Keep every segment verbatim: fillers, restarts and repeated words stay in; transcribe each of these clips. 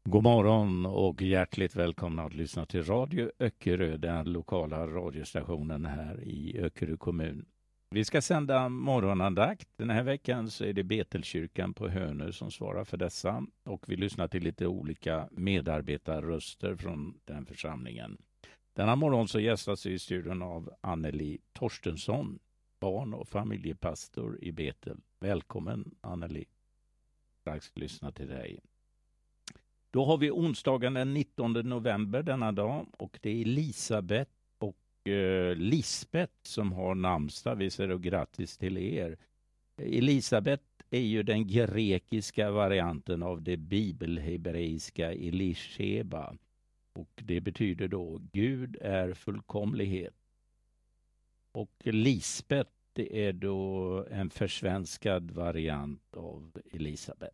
God morgon och hjärtligt välkomna att lyssna till Radio Öckerö, den lokala radiostationen här i Öckerö kommun. Vi ska sända morgonandakt. Den här veckan så är det Betelkyrkan på Hönö som svarar för dessa, och vi lyssnar till lite olika medarbetarröster från den församlingen. Denna morgon så gästas vi i studion av Anneli Torstensson, barn- och familjepastor i Betel. Välkommen Anneli. Strax lyssna till dig. Då har vi onsdagen den nittonde november denna dag, och det är Elisabeth och eh, Lisbeth som har namnsdag. Vi säger då grattis till er. Elisabeth är ju den grekiska varianten av det bibelhebreiska Elisheba, och det betyder då Gud är fullkomlighet. Och Lisbeth, det är då en försvenskad variant av Elisabeth.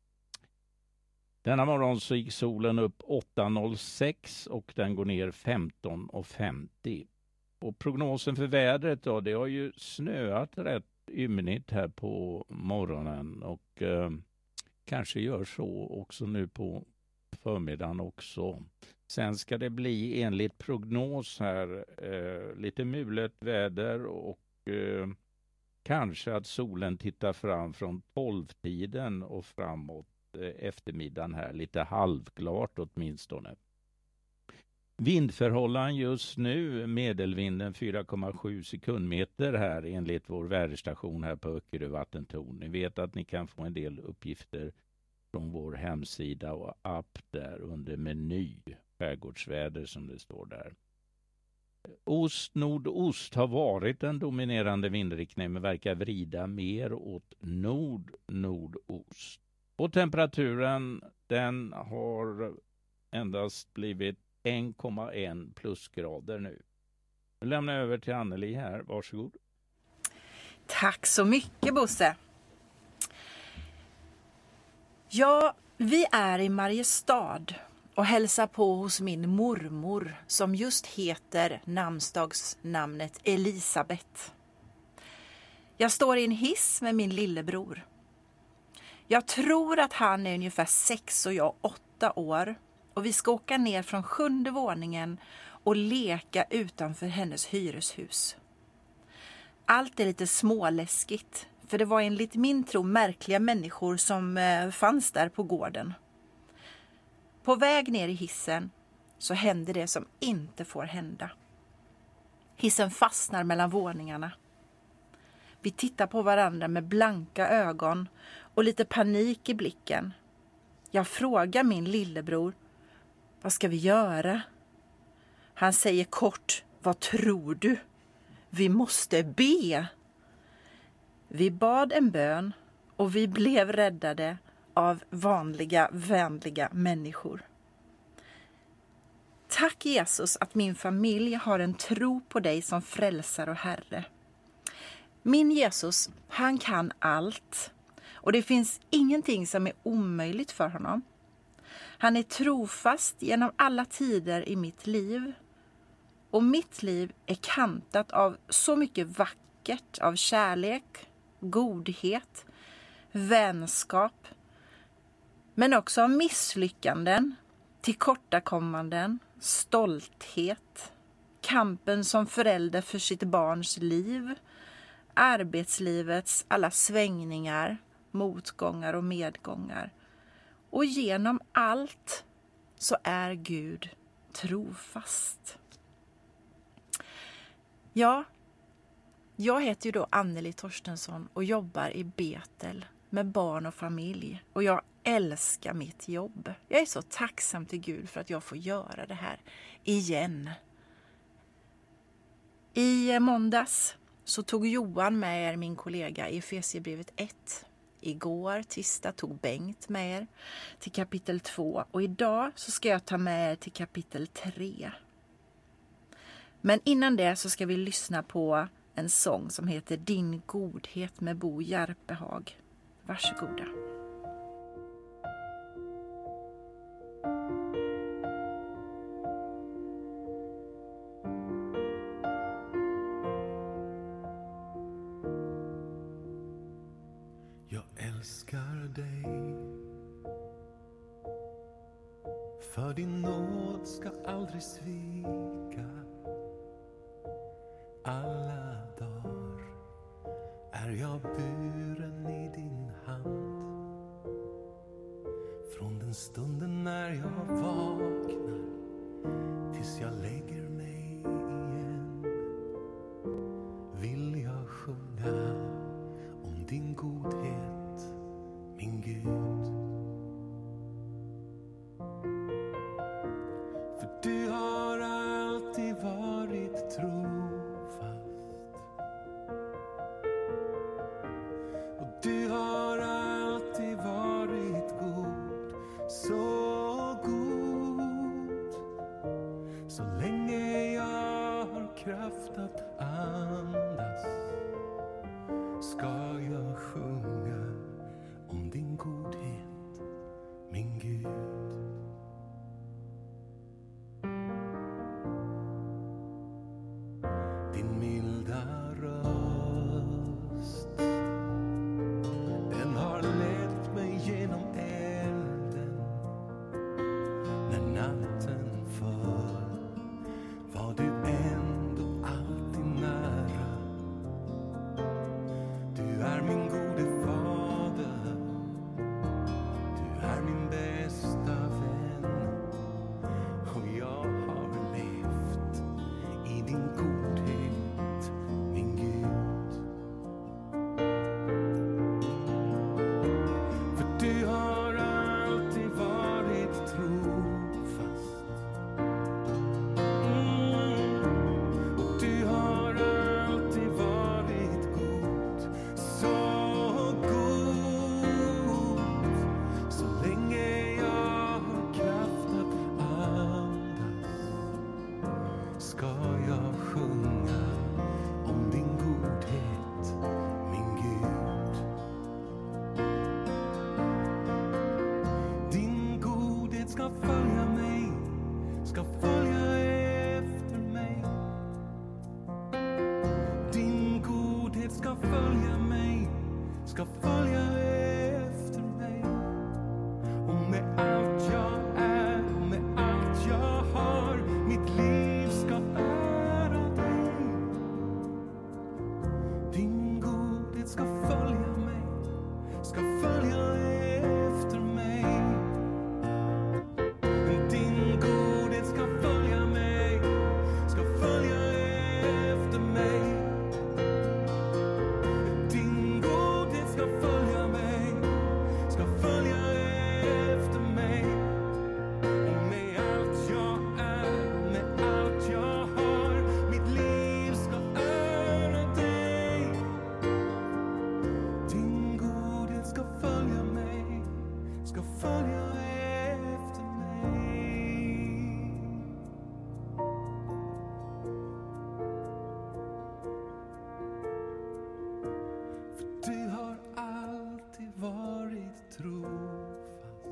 Denna morgon så gick solen upp åtta noll sex och den går ner femton femtio. Och prognosen för vädret då, det har ju snöat rätt ymnigt här på morgonen, och eh, kanske gör så också nu på förmiddagen också. Sen ska det bli enligt prognos här eh, lite mulet väder, och eh, kanske att solen tittar fram från tolv-tiden och framåt eftermiddagen här, lite halvklart åtminstone. Vindförhållanden just nu, medelvinden fyra komma sju sekundmeter här enligt vår väderstation här på Öckerö vattentorn. Ni vet att ni kan få en del uppgifter från vår hemsida och app där under meny, skärgårdsväder som det står där. Ost-nordost har varit den dominerande vindriktningen, men verkar vrida mer åt nord-nordost. Och temperaturen, den har endast blivit en komma ett plusgrader nu. Nu lämnar jag över till Anneli här. Varsågod. Tack så mycket, Bosse. Ja, vi är i Mariestad och hälsar på hos min mormor som just heter namnsdagsnamnet Elisabeth. Jag står i en hiss med min lillebror. Jag tror att han är ungefär sex och jag åtta år, och vi ska åka ner från sjunde våningen och leka utanför hennes hyreshus. Allt är lite småläskigt, för det var enligt min tro märkliga människor som eh, fanns där på gården. På väg ner i hissen så händer det som inte får hända. Hissen fastnar mellan våningarna. Vi tittar på varandra med blanka ögon och lite panik i blicken. Jag frågar min lillebror, vad ska vi göra? Han säger kort, vad tror du? Vi måste be. Vi bad en bön och vi blev räddade av vanliga, vänliga människor. Tack Jesus att min familj har en tro på dig som frälsare och Herre. Min Jesus, han kan allt. Och det finns ingenting som är omöjligt för honom. Han är trofast genom alla tider i mitt liv. Och mitt liv är kantat av så mycket vackert, av kärlek, godhet, vänskap. Men också av misslyckanden, tillkortakommanden, stolthet, kampen som förälder för sitt barns liv, arbetslivets alla svängningar, motgångar och medgångar. Och genom allt så är Gud trofast. Ja, jag heter ju då Anneli Torstensson och jobbar i Betel med barn och familj. Och jag älskar mitt jobb. Jag är så tacksam till Gud för att jag får göra det här igen. I måndags så tog Johan med er, min kollega, i Efesierbrevet ett. Igår, tisdag, tog Bengt med er till kapitel två. Och idag så ska jag ta med er till kapitel tre. Men innan det så ska vi lyssna på en sång som heter Din godhet med Bo Järpehag. Varsågoda. Jag älskar dig. För din nåd ska aldrig svika. Alla dagar är jag buren i din hand. Från den stunden när jag vaknar tills jag lägger mig igen, vill jag sjunga om din godhet, min Gud. För du har alltid varit trofast, och du har alltid varit god, så god. Så länge jag har kraft att andas ska jag sjunga om din godhet, min Gud. Din milda röst, den har lett mig genom elden. När natten föll var du ändå alltid nära. Du är min gode fader, du är min bästa vän, och jag har levt i din godhet, min Gud. För du har alltid varit trofast, mm. och du har alltid varit god, så god. Så länge jag har kraft att andas ska jag sjunga om din godhet, min Gud. Din godhet ska följa mig, ska följa efter mig. Din godhet ska följa mig, ska följa efter mig. Och med allt jag är, och med allt jag har, mitt liv ska ära dig. Din godhet ska följa mig, ska följa efter mig. Din godhet ska följa mig, ska följa efter mig. Din godhet ska följa mig, ska följa efter mig. Och med allt jag är, med allt jag har, mitt liv ska ära dig. Din godhet ska följa mig, ska följa efter mig. För du har alltid varit trofast,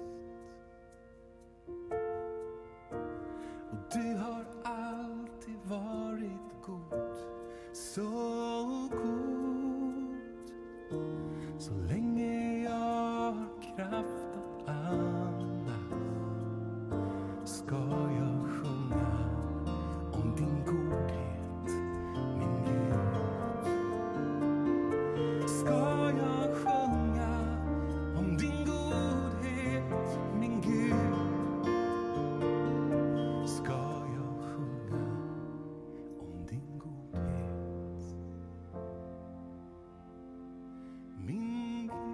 och du har alltid varit god, så god. Så länge jag har kraft att andas ska jag sjunga om din godhet, min Gud. Ska jag sjunga om din godhet, min Gud. Ska jag sjunga om din godhet, min Gud.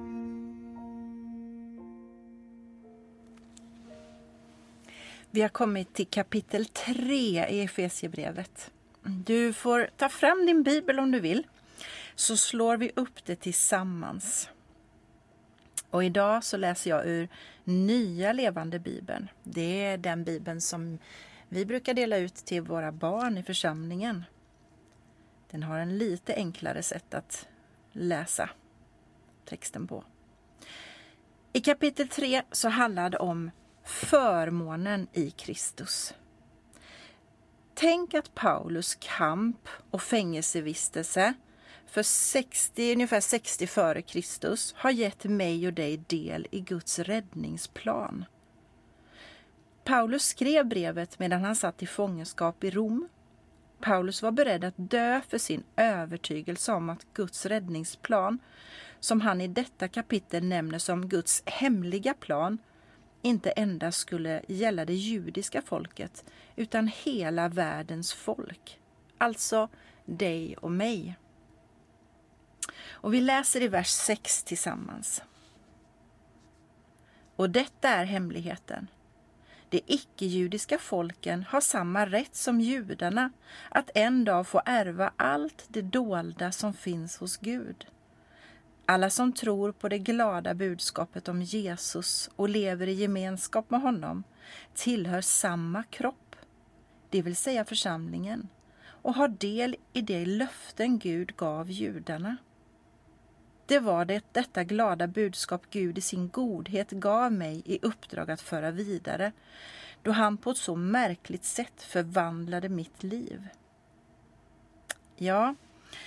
Vi har kommit till kapitel tre i Efesierbrevet. Du får ta fram din bibel om du vill, så slår vi upp det tillsammans. Och idag så läser jag ur Nya levande bibeln. Det är den bibeln som vi brukar dela ut till våra barn i församlingen. Den har en lite enklare sätt att läsa texten på. I kapitel tre så handlar det om förmånen i Kristus. Tänk att Paulus kamp och fängelsevistelse för sextio, ungefär sextio före Kristus har gett mig och dig del i Guds räddningsplan. Paulus skrev brevet medan han satt i fångenskap i Rom. Paulus var beredd att dö för sin övertygelse om att Guds räddningsplan, som han i detta kapitel nämner som Guds hemliga plan, inte endast skulle gälla det judiska folket utan hela världens folk. Alltså dig och mig. Och vi läser i vers sex tillsammans. Och detta är hemligheten. De icke-judiska folken har samma rätt som judarna att en dag få ärva allt det dolda som finns hos Gud. Alla som tror på det glada budskapet om Jesus och lever i gemenskap med honom tillhör samma kropp, det vill säga församlingen, och har del i de löften Gud gav judarna. Det var det detta glada budskap Gud i sin godhet gav mig i uppdrag att föra vidare, då han på ett så märkligt sätt förvandlade mitt liv. Ja,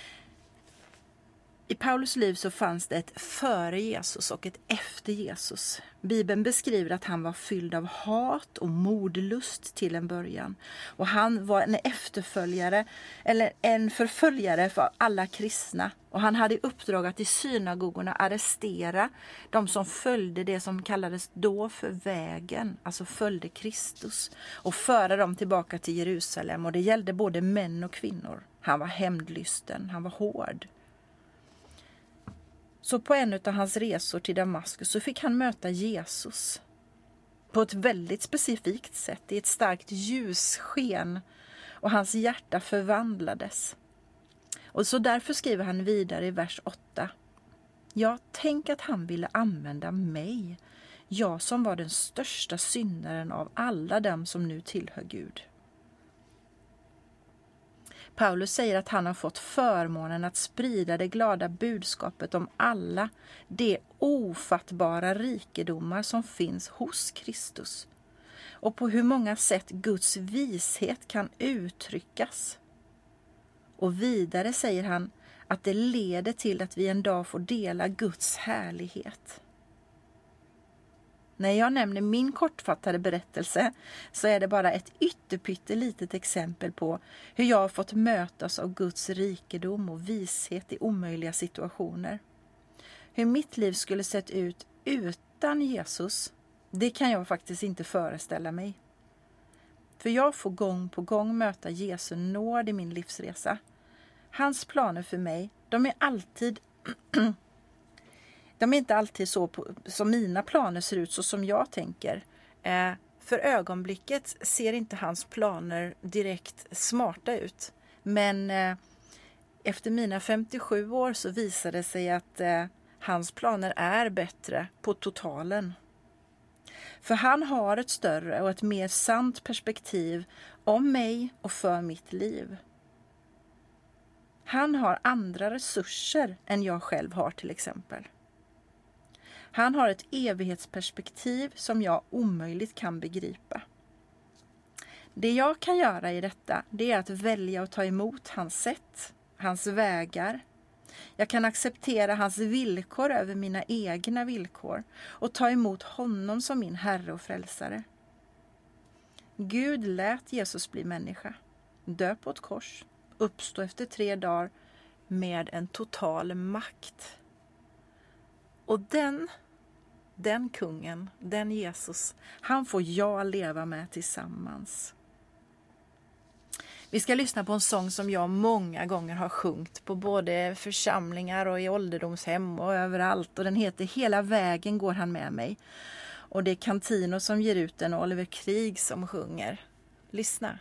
i Paulus liv så fanns det ett före Jesus och ett efter Jesus. Bibeln beskriver att han var fylld av hat och mordlust till en början. Och han var en efterföljare eller en förföljare för alla kristna. Och han hade i uppdrag att i synagogorna arrestera de som följde det som kallades då för vägen, alltså följde Kristus, och föra dem tillbaka till Jerusalem. Och det gällde både män och kvinnor. Han var hämndlysten, han var hård. Så på en av hans resor till Damaskus så fick han möta Jesus på ett väldigt specifikt sätt, i ett starkt ljussken, och hans hjärta förvandlades. Och så därför skriver han vidare i vers åtta. Ja, tänk att han ville använda mig, jag som var den största syndaren av alla dem som nu tillhör Gud. Paulus säger att han har fått förmånen att sprida det glada budskapet om alla de ofattbara rikedomar som finns hos Kristus, och på hur många sätt Guds vishet kan uttryckas. Och vidare säger han att det leder till att vi en dag får dela Guds härlighet. När jag nämner min kortfattade berättelse så är det bara ett ytterpyttelitet exempel på hur jag har fått mötas av Guds rikedom och vishet i omöjliga situationer. Hur mitt liv skulle sett ut utan Jesus, det kan jag faktiskt inte föreställa mig. För jag får gång på gång möta Jesu nåd i min livsresa. Hans planer för mig, de är alltid... De är inte alltid så på, som mina planer ser ut, så som jag tänker. Eh, för ögonblicket ser inte hans planer direkt smarta ut. Men eh, efter mina femtiosju år så visade det sig att eh, hans planer är bättre på totalen. För han har ett större och ett mer sant perspektiv om mig och för mitt liv. Han har andra resurser än jag själv har till exempel. Han har ett evighetsperspektiv som jag omöjligt kan begripa. Det jag kan göra i detta, det är att välja att ta emot hans sätt, hans vägar. Jag kan acceptera hans villkor över mina egna villkor och ta emot honom som min Herre och frälsare. Gud lät Jesus bli människa, dö på ett kors, uppstå efter tre dagar med en total makt. Och den, den kungen, den Jesus, han får jag leva med tillsammans. Vi ska lyssna på en sång som jag många gånger har sjungit på både församlingar och i ålderdomshem och överallt. Och den heter Hela vägen går han med mig. Och det är Cantino som ger ut den och Oliver Krieg som sjunger. Lyssna.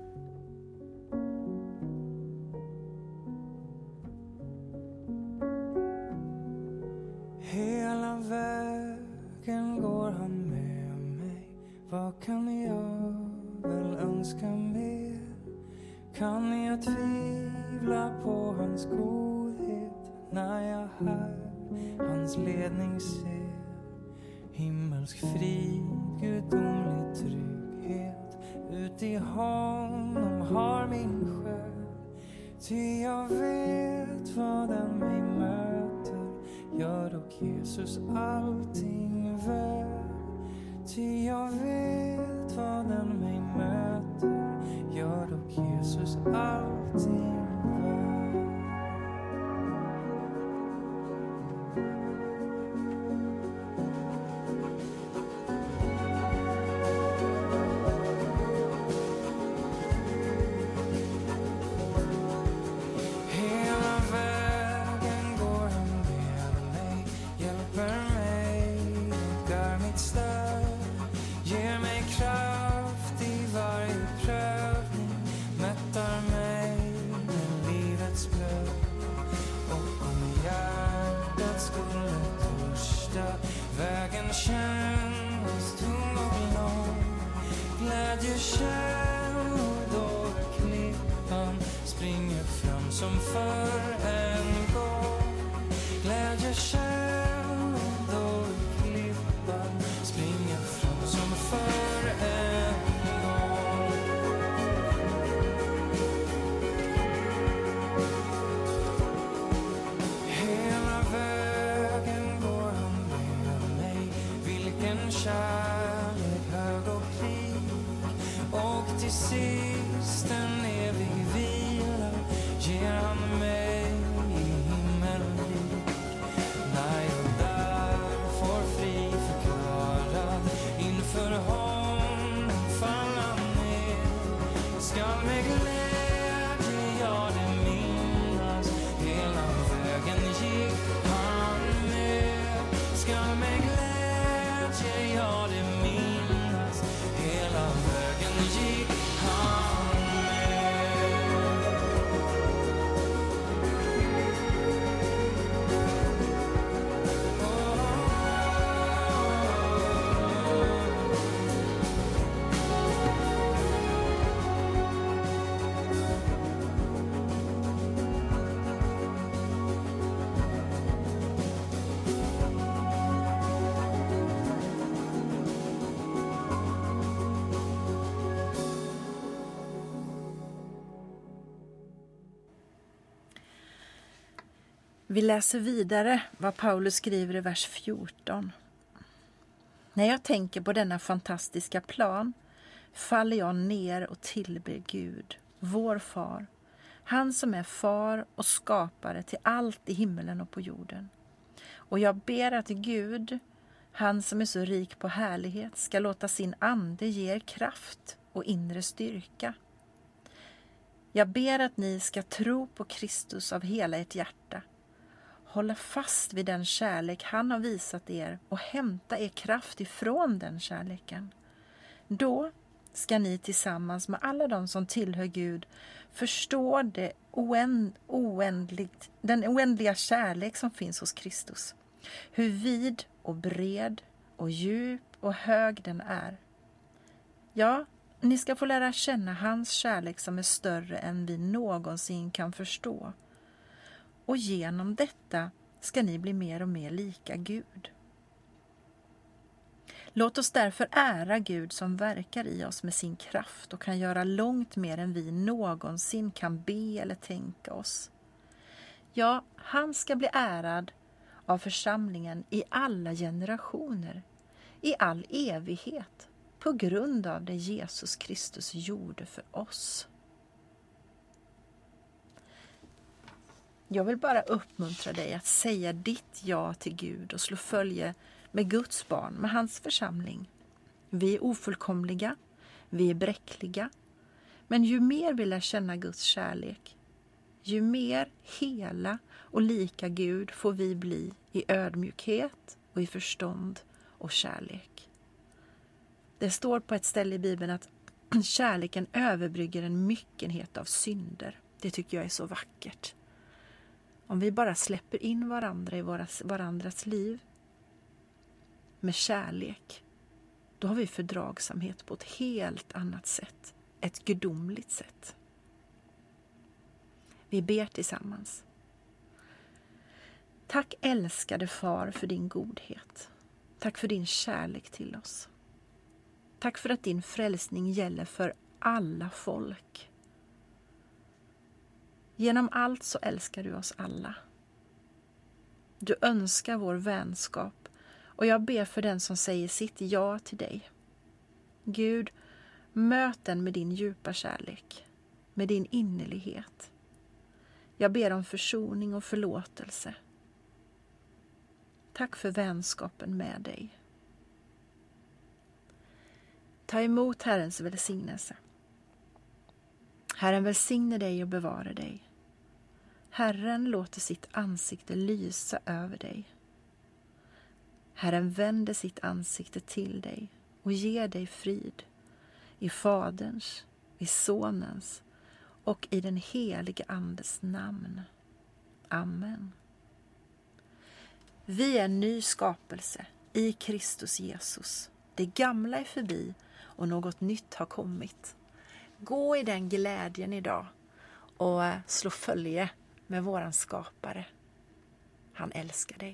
Hela vägen går han med mig. Vad kan jag väl önska mer? Kan jag tvivla på hans godhet när jag hör hans ledning ser? Himmelsk frid, gudomlig trygghet, ut i honom har min själ. Ty jag vet vad den mig möter, gör dock Jesus allting väl. Ty jag vet vad som för en gång. Glädje, kärlek och klippar springer fram som för en gång. Hela vägen går han med mig. Vilken kärlek, hög och rik. Och till sist en evig vila ger han mig i himmelrik. När jag där får fri förklarad inför honom falla ner, skall med glädje jag det minnas. Hela vägen gick han med. Skall med glädje jag det minnas. Hela vägen gick han med. Vi läser vidare vad Paulus skriver i vers fjorton. När jag tänker på denna fantastiska plan faller jag ner och tillber Gud, vår far, han som är far och skapare till allt i himmelen och på jorden. Och jag ber att Gud, han som är så rik på härlighet, ska låta sin ande ge er kraft och inre styrka. Jag ber att ni ska tro på Kristus av hela ert hjärta. Hålla fast vid den kärlek han har visat er och hämta er kraft ifrån den kärleken. Då ska ni tillsammans med alla de som tillhör Gud förstå det oänd, oändligt, den oändliga kärlek som finns hos Kristus. Hur vid och bred och djup och hög den är. Ja, ni ska få lära känna hans kärlek som är större än vi någonsin kan förstå. Och genom detta ska ni bli mer och mer lika Gud. Låt oss därför ära Gud som verkar i oss med sin kraft och kan göra långt mer än vi någonsin kan be eller tänka oss. Ja, han ska bli ärad av församlingen i alla generationer, i all evighet, på grund av det Jesus Kristus gjorde för oss. Jag vill bara uppmuntra dig att säga ditt ja till Gud och slå följe med Guds barn, med hans församling. Vi är ofullkomliga, vi är bräckliga, men ju mer vi lär känna Guds kärlek, ju mer hela och lika Gud får vi bli i ödmjukhet och i förstånd och kärlek. Det står på ett ställe i Bibeln att kärleken överbrygger en myckenhet av synder. Det tycker jag är så vackert. Om vi bara släpper in varandra i våra, varandras liv med kärlek, då har vi fördragsamhet på ett helt annat sätt. Ett gudomligt sätt. Vi ber tillsammans. Tack älskade far för din godhet. Tack för din kärlek till oss. Tack för att din frälsning gäller för alla folk. Genom allt så älskar du oss alla. Du önskar vår vänskap och jag ber för den som säger sitt ja till dig. Gud, möt den med din djupa kärlek, med din innerlighet. Jag ber om försoning och förlåtelse. Tack för vänskapen med dig. Ta emot Herrens välsignelse. Herren välsigne dig och bevara dig. Herren låter sitt ansikte lysa över dig. Herren vänder sitt ansikte till dig och ger dig frid i Faderns, i Sonens och i den helige Andes namn. Amen. Vi är en ny skapelse i Kristus Jesus. Det gamla är förbi och något nytt har kommit. Gå i den glädjen idag och slå följe med våran skapare. Han älskar dig.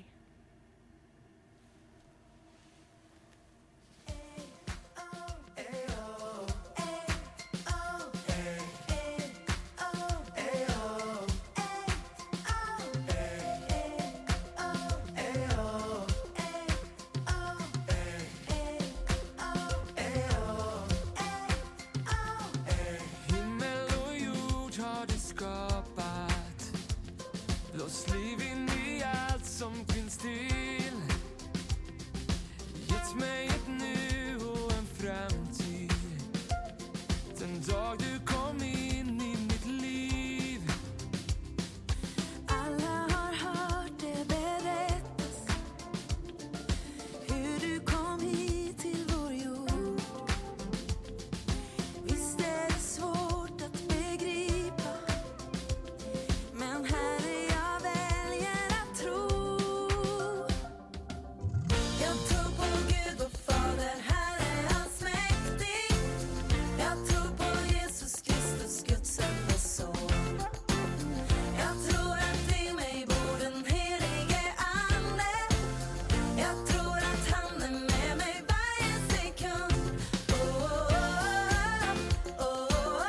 Himmel och jord har du skapat. Blås liv in i allt som finns till. Gett mig ett nu och en framtid. Den dag du kom in i mitt liv. Alla har hört det berättas hur du kom hit till vår jord. Visst är det svårt att begripa, men Herre, jag väljer att tro. Jag tror på Gud och Fader, Herre allsmäktig. Jag tror på Jesus Kristus, Guds enda son. Jag tror att i mig bor den helige Ande. Jag tror att han är med mig varje sekund. Oh, oh, oh, oh, oh,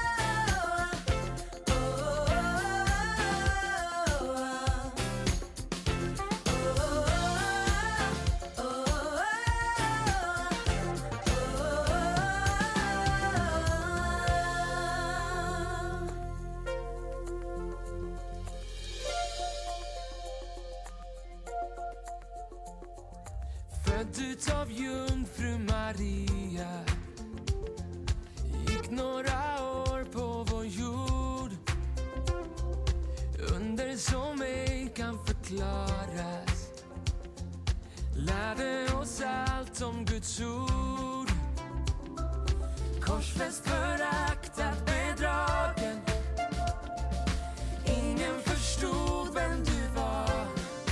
Född utav jungfru Maria. Gick några år på vår jord. Under som ej kan förklaras. Lärde oss allt om Guds ord. Korsfäst, föraktad, bedragen. Ingen förstod vem du var.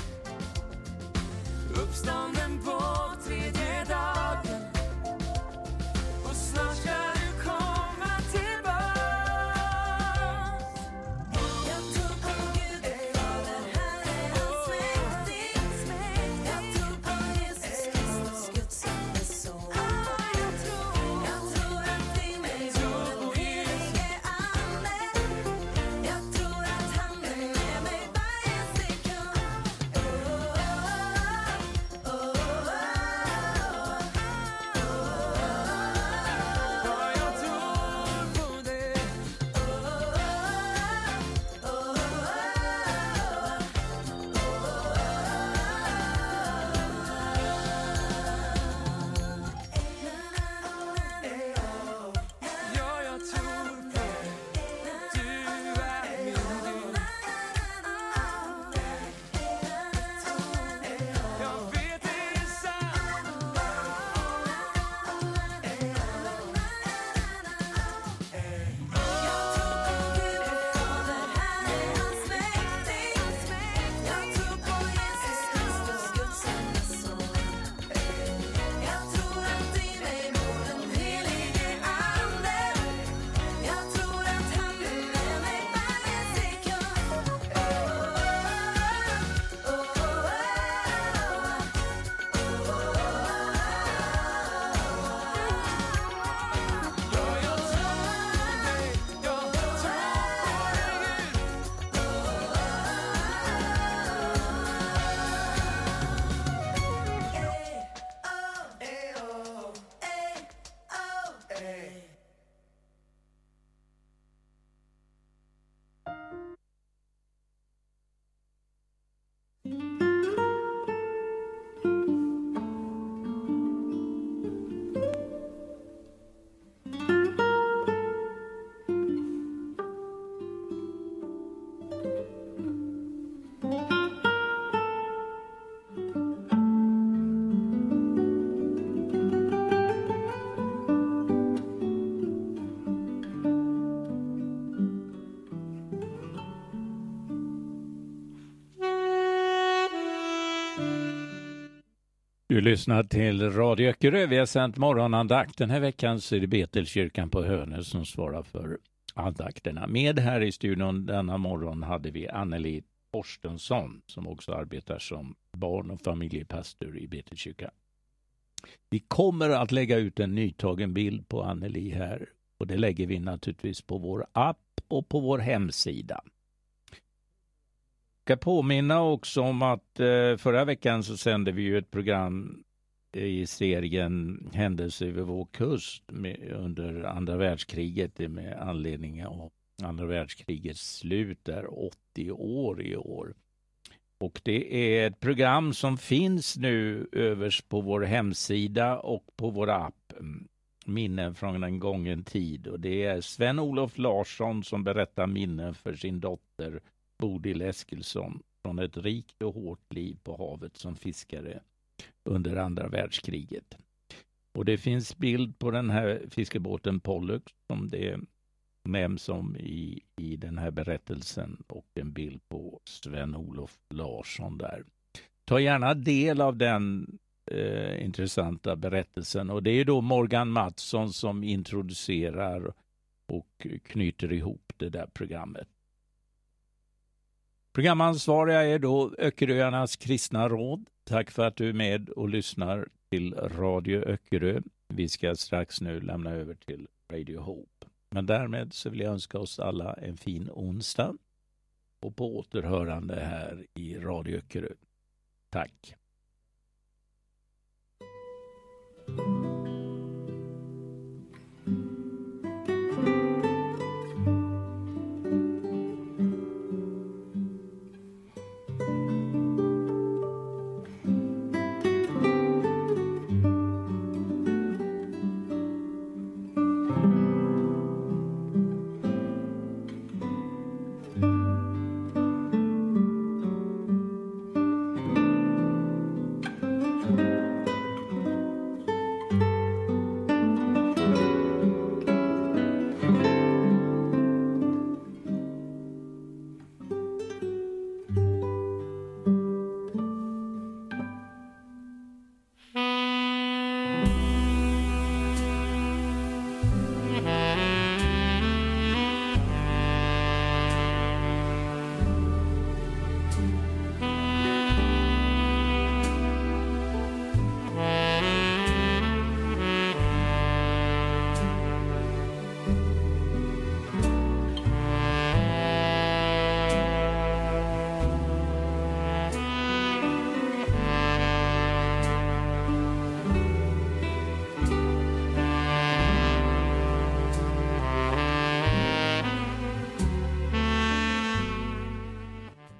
Uppstånden på tredje dagen. Och snart ska du komma tillbaks. jag tror på Gud och Fader, Herre allsmäktig. Jag tror på Jesus Kristus, Guds enda son. Jag tror, jag tror att i mig bor den helige Ande. Jag tror att han är med mig varje sekund. Oh, oh, oh, oh, oh, oh. Ja, jag tror på det. Ja, jag tror på det. Du är min Gud. Jag vet det är sant. Jag tror på Jesus Kristus, Guds enda son. Jag tror att i mig bor den helige Ande. Jag tror att han är med mig varje sekund. Oh, oh, oh, oh, Ja, jag tror det. Jag tror på dig, Gud. Du lyssnar till Radio Öckerö. Vi har sänt morgonandakt. Den här veckan så är det Betelkyrkan på Hönö som svarar för andakterna. Med här i studion denna morgon hade vi Anneli Torstensson som också arbetar som barn- och familjepastor i Betekyrka. Vi kommer att lägga ut en nytagen bild på Anneli här och det lägger vi naturligtvis på vår app och på vår hemsida. Jag ska påminna också om att eh, förra veckan så sände vi ju ett program i serien Händelse över vår kust med, under andra världskriget med anledning av andra världskrigets slut är åttio år i år. Och det är ett program som finns nu överst på vår hemsida och på vår app, Minnen från en gången tid. Och det är Sven-Olof Larsson som berättar minnen för sin dotter Bodil Eskilsson från ett rikt och hårt liv på havet som fiskare under andra världskriget. Och det finns bild på den här fiskebåten Pollux som det nämns om i, i den här berättelsen och en bild på Sven-Olof Larsson där. Ta gärna del av den eh, intressanta berättelsen och det är då Morgan Mattsson som introducerar och knyter ihop det där programmet. Programansvariga är då Öckeröarnas kristna råd. Tack för att du är med och lyssnar till Radio Öckerö. Vi ska strax nu lämna över till Radio Hope. Men därmed så vill jag önska oss alla en fin onsdag och på återhörande här i Radio Öckerö. Tack.